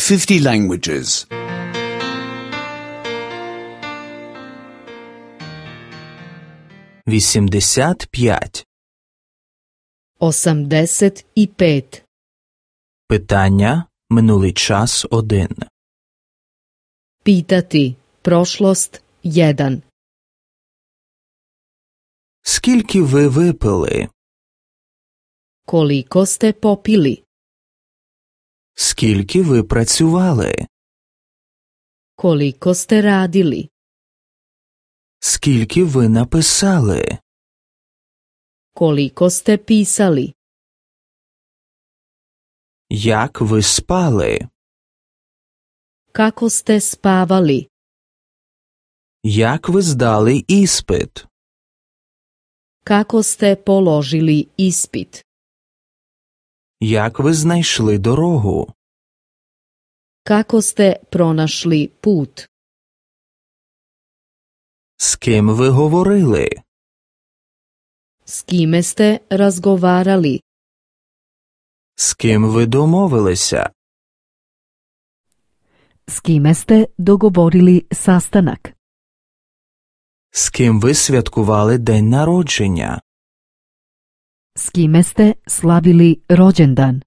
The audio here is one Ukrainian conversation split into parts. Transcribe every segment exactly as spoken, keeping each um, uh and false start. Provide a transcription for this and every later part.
fifty languages. вісімдесят п'ять. Osamdeset i pet. Питання минулий час один. Pitati. Prošlost jedan. Скільки ви випили? Koliko ste popili? Скільки ви працювали? Koliko ste radili? Скільки ви написали? Koliko ste pisali? Як ви спали? Kako ste spavali? Як ви здали іспит? Kako ste položili ispit? Як ви знайшли дорогу? Kako ste pronašli put? З ким ви говорили? S kime ste razgovarali? З ким ви домовилися? S kime ste dogovorili sastanak? З ким ви святкували день народження? S kime ste slavili rođendan?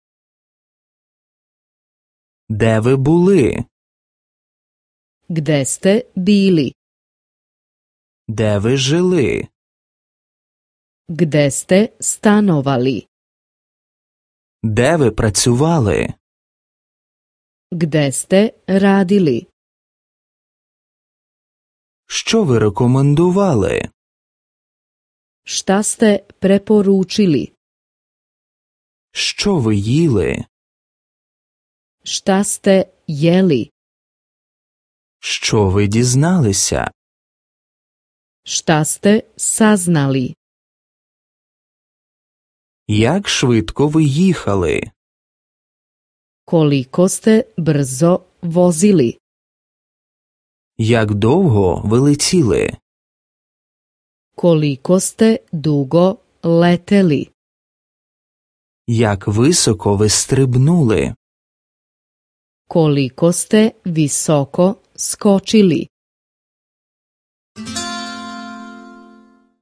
Де ви були? Gde ste bili? Де ви жили? Gde ste stanovali? Де ви працювали? Gde ste radili? Що ви рекомендували? Šta ste preporučili? Що ви їли? Šta ste jeli? Що ви дізналися? Šta ste saznali? Як швидко ви їхали? Koliko ste brzo vozili? Як довго ви летіли? Koliko ste dugo leteli? Як високо ви стрибнули? Koliko ste visoko skočili?